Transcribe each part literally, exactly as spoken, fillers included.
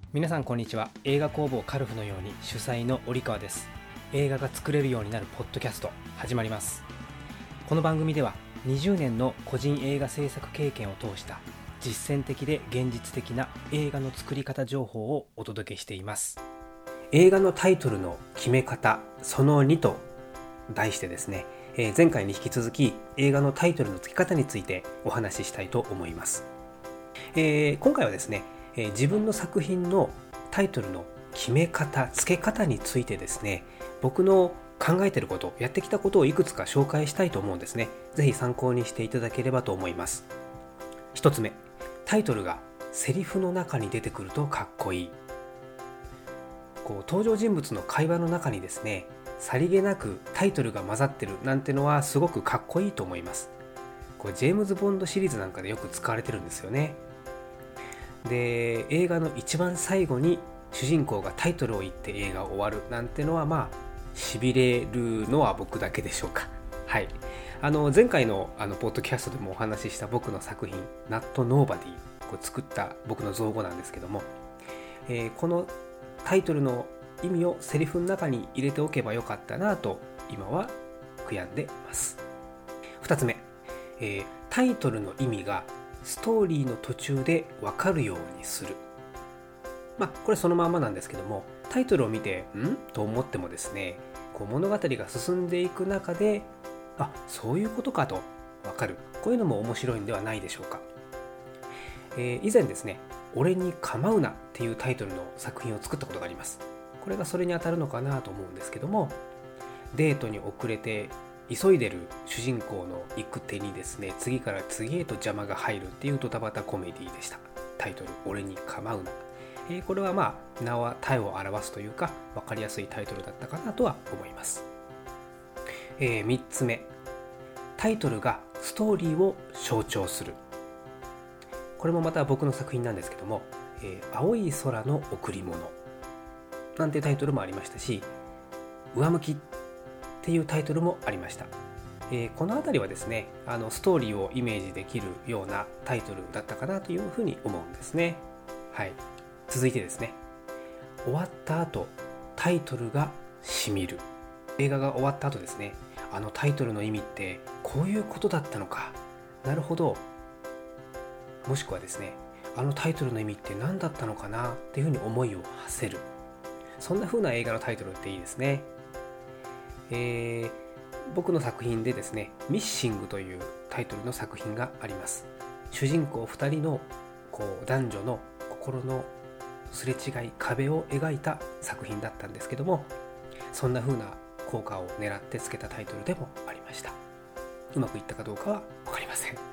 皆さんこんにちは。映画工房カルフのように主催の折川です。映画が作れるようになるポッドキャスト始まります。この番組ではにじゅうねんの個人映画制作経験を通した実践的で現実的な映画の作り方情報をお届けしています。映画のタイトルの決め方そのにと題してですね、えー、前回に引き続き映画のタイトルの付け方についてお話ししたいと思います。えー、今回はですねえー、自分の作品のタイトルの決め方、付け方についてですね、僕の考えていること、やってきたことをいくつか紹介したいと思うんですね。ぜひ参考にしていただければと思います。一つ目、タイトルがセリフの中に出てくるとかっこいい。こう登場人物の会話の中にですね、さりげなくタイトルが混ざってるなんてのはすごくかっこいいと思います。これジェームズ・ボンドシリーズなんかでよく使われてるんですよね。で映画の一番最後に主人公がタイトルを言って映画終わるなんてのはまあしびれるのは僕だけでしょうか。はい、あの前回のあのポッドキャストでもお話しした僕の作品「Not Nobody」こう作った僕の造語なんですけども、えー、このタイトルの意味をセリフの中に入れておけばよかったなと今は悔やんでます。ふたつめ、えー、タイトルの意味がストーリーの途中で分かるようにする。まあこれそのまんまなんですけども、タイトルを見てんと思ってもですね、こう物語が進んでいく中であそういうことかと分かる、こういうのも面白いんではないでしょうか。えー、以前ですね俺に構うなっていうタイトルの作品を作ったことがあります。これがそれに当たるのかなと思うんですけども、デートに遅れて急いでる主人公の行く手にですね次から次へと邪魔が入るっていうドタバタコメディでした。タイトル俺に構うな、えー、これはまあ名は体を表すというか分かりやすいタイトルだったかなとは思います。えー、みっつめ、タイトルがストーリーを象徴する。これもまた僕の作品なんですけども、えー、青い空の贈り物なんてタイトルもありましたし、上向きっていうタイトルもありました。えー、このあたりはですねあのストーリーをイメージできるようなタイトルだったかなというふうに思うんですね。はい、続いてですね、終わった後タイトルがしみる。映画が終わった後ですね、あのタイトルの意味ってこういうことだったのか、なるほど、もしくはですねあのタイトルの意味って何だったのかなっていうふうに思いを馳せる、そんな風な映画のタイトルっていいですね。えー、僕の作品でですねミッシングというタイトルの作品があります。主人公ふたりのこう男女の心のすれ違い、壁を描いた作品だったんですけども、そんな風な効果を狙ってつけたタイトルでもありました。うまくいったかどうかは分かりません。はい、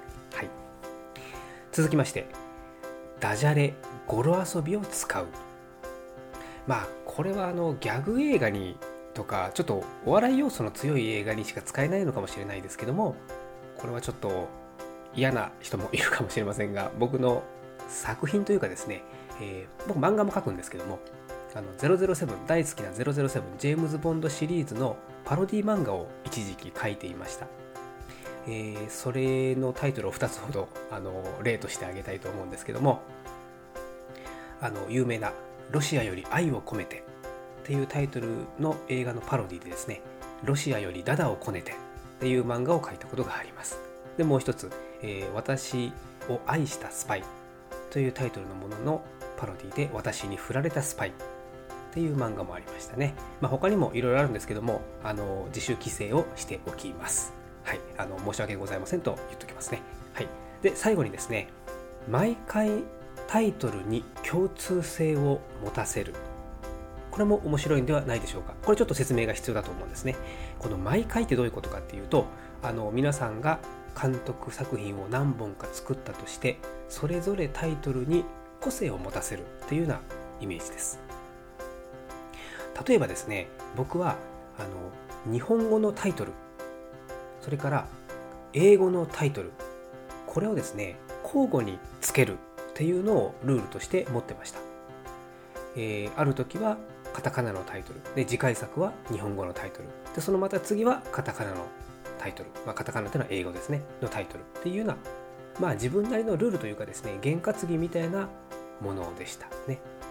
続きまして、ダジャレ、語呂遊びを使う。まあこれはあのギャグ映画にとかちょっとお笑い要素の強い映画にしか使えないのかもしれないですけども、これはちょっと嫌な人もいるかもしれませんが、僕の作品というかですね、えー、僕漫画も描くんですけども、あのゼロゼロセブン、大好きなゼロゼロセブンジェームズ・ボンドシリーズのパロディ漫画を一時期描いていました。えー、それのタイトルをふたつほどあの例としてあげたいと思うんですけども、あの有名なロシアより愛を込めてっていうタイトルの映画のパロディでですね、ロシアよりダダをこねてっていう漫画を描いたことがあります。でもう一つ、えー、私を愛したスパイというタイトルのもののパロディで私に振られたスパイっていう漫画もありましたね。まあ、他にもいろいろあるんですけども、あの自主規制をしておきます。はい、あの申し訳ございませんと言っておきますね。はい、で最後にですね、毎回タイトルに共通性を持たせる。これも面白いんではないでしょうか。これちょっと説明が必要だと思うんですね。この毎回ってどういうことかっていうと、あの皆さんが監督作品を何本か作ったとして、それぞれタイトルに個性を持たせるっていうようなイメージです。例えばですね、僕はあの日本語のタイトル、それから英語のタイトル、これをですね交互につけるっていうのをルールとして持ってました。えー、ある時はカタカナのタイトルで、次回作は日本語のタイトルで、そのまた次はカタカナのタイトル、まあ、カタカナというのは英語ですねのタイトルっていうような、まあ自分なりのルールというかですね、験担ぎみたいなものでしたね。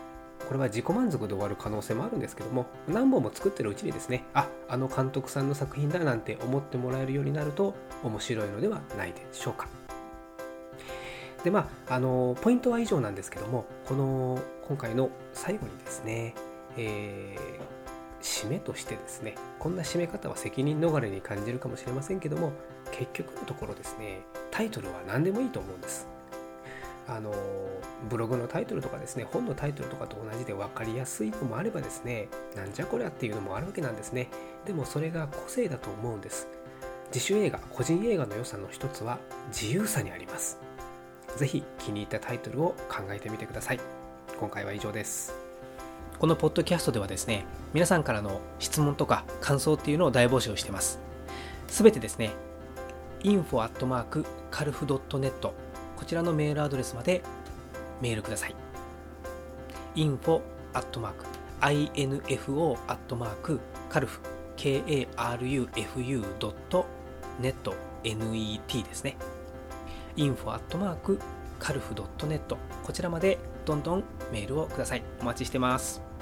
これは自己満足で終わる可能性もあるんですけども、何本も作ってるうちにですね、あ、あの監督さんの作品だなんて思ってもらえるようになると面白いのではないでしょうか。でまあ、あのポイントは以上なんですけども、この今回の最後にですね、えー、締めとしてですね、こんな締め方は責任逃れに感じるかもしれませんけども、結局のところですね、タイトルは何でもいいと思うんです。あのブログのタイトルとかですね、本のタイトルとかと同じで分かりやすいのもあればですね、なんじゃこりゃっていうのもあるわけなんですね。でもそれが個性だと思うんです。自主映画、個人映画の良さの一つは自由さにあります。ぜひ気に入ったタイトルを考えてみてください。今回は以上です。このポッドキャストではですね、皆さんからの質問とか感想っていうのを大募集しています。すべてですね、インフォ アットマーク カルフ ドットネット こちらのメールアドレスまでメールください。インフォ アットマーク インフォ アットマーク カルフ ケーエーアールユーエフユー ドットネット ネット ですね。インフォ アットマーク カルフ ドットネット こちらまでどんどんメールをください。お待ちしてます。